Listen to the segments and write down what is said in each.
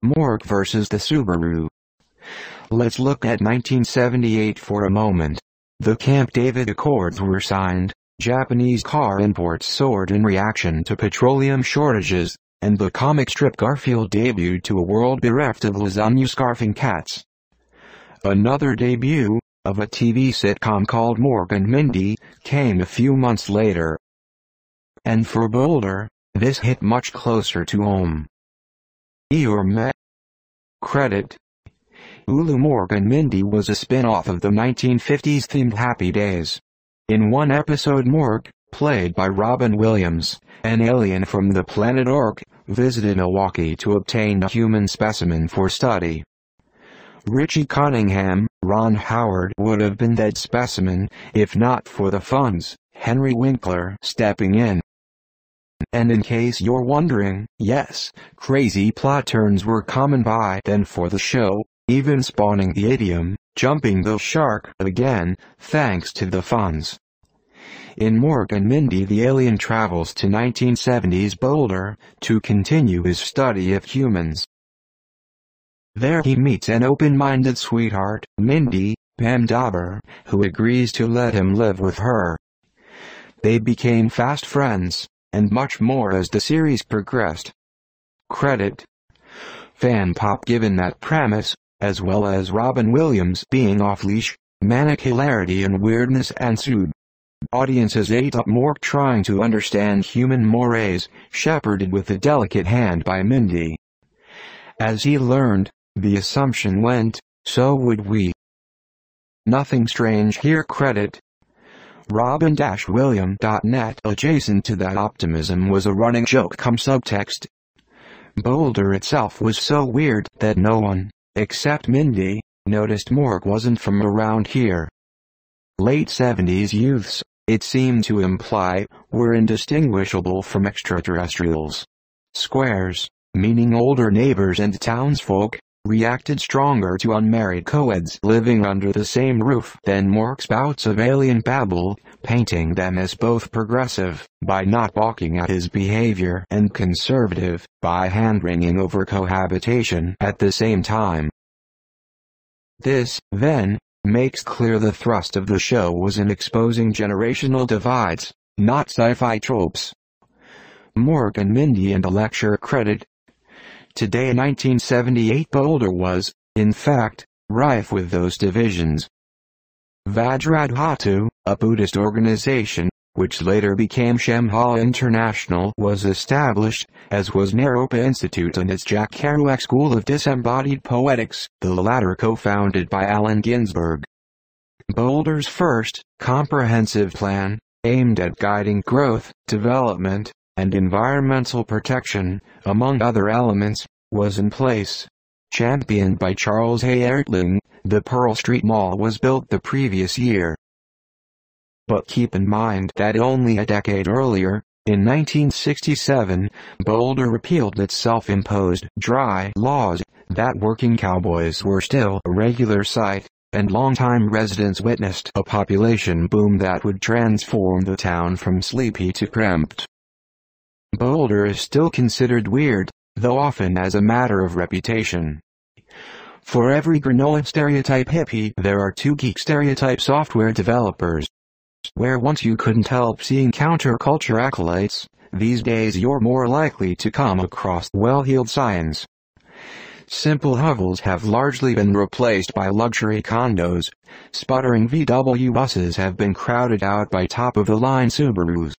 Mork vs. the Subaru. Let's look at 1978 for a moment. The Camp David Accords were signed, Japanese car imports soared in reaction to petroleum shortages, and the comic strip Garfield debuted to a world bereft of lasagna-scarfing cats. Another debut, of a TV sitcom called Mork and Mindy, came a few months later. And for Boulder, this hit much closer to home. Eeyore Credit. Ulu Mork and Mindy was a spin-off of the 1950s-themed Happy Days. In one episode, Mork, played by Robin Williams, an alien from the planet Ork, visited Milwaukee to obtain a human specimen for study. Richie Cunningham, Ron Howard, would have been that specimen, if not for the fun's Henry Winkler stepping in. And in case you're wondering, yes, crazy plot turns were common by then for the show, even spawning the idiom, jumping the shark again, thanks to the funds. In Mork and Mindy, the alien travels to 1970s Boulder to continue his study of humans. There he meets an open-minded sweetheart, Mindy, Pam Dauber, who agrees to let him live with her. They became fast friends, and much more as the series progressed. Credit. Fan pop. Given that premise, as well as Robin Williams being off-leash, manic hilarity and weirdness ensued. Audiences ate up Mork trying to understand human mores, shepherded with a delicate hand by Mindy. As he learned, the assumption went, so would we. Nothing strange here. Credit. Robin-William.net. Adjacent to that optimism was a running joke cum subtext. Boulder itself was so weird that no one, except Mindy, noticed Mork wasn't from around here. Late 70s youths, it seemed to imply, were indistinguishable from extraterrestrials. Squares, meaning older neighbors and townsfolk, reacted stronger to unmarried co-eds living under the same roof than Mork's bouts of alien babble, painting them as both progressive, by not balking at his behavior, and conservative, by hand-wringing over cohabitation at the same time. This, then, makes clear the thrust of the show was in exposing generational divides, not sci-fi tropes. Mork and Mindy and a lecture. Credit. Today, 1978 Boulder was, in fact, rife with those divisions. Vajradhatu, a Buddhist organization, which later became Shambhala International, was established, as was Naropa Institute and its Jack Kerouac School of Disembodied Poetics, the latter co-founded by Allen Ginsberg. Boulder's first, comprehensive plan, aimed at guiding growth, development, and environmental protection, among other elements, was in place. Championed by Charles A. Ertling, the Pearl Street Mall was built the previous year. But keep in mind that only a decade earlier, in 1967, Boulder repealed its self-imposed dry laws that working cowboys were still a regular sight, and longtime residents witnessed a population boom that would transform the town from sleepy to cramped. Boulder is still considered weird, though often as a matter of reputation. For every granola stereotype hippie, there are two geek stereotype software developers. Where once you couldn't help seeing counterculture acolytes, these days you're more likely to come across well-heeled science. Simple hovels have largely been replaced by luxury condos. Sputtering VW buses have been crowded out by top-of-the-line Subarus.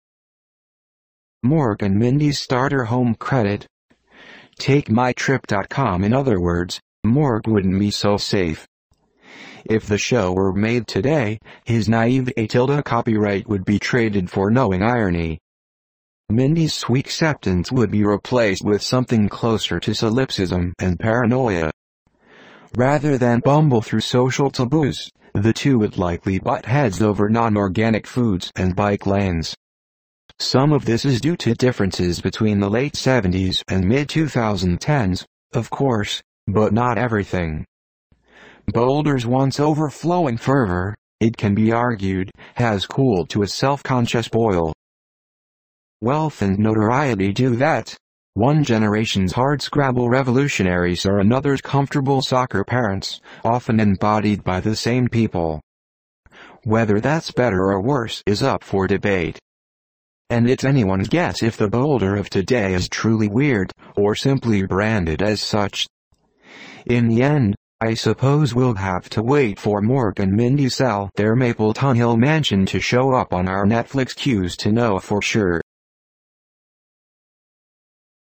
Mork and Mindy's starter home. Credit. TakeMyTrip.com. In other words, Mork wouldn't be so safe. If the show were made today, his naive copyright would be traded for knowing irony. Mindy's sweet acceptance would be replaced with something closer to solipsism and paranoia. Rather than bumble through social taboos, the two would likely butt heads over non-organic foods and bike lanes. Some of this is due to differences between the late 70s and mid-2010s, of course, but not everything. Boulder's once overflowing fervor, it can be argued, has cooled to a self-conscious boil. Wealth and notoriety do that. One generation's hardscrabble revolutionaries are another's comfortable soccer parents, often embodied by the same people. Whether that's better or worse is up for debate. And it's anyone's guess if the Boulder of today is truly weird, or simply branded as such. In the end, I suppose we'll have to wait for Mork and Mindy sell their Mapleton Hill mansion to show up on our Netflix queues to know for sure.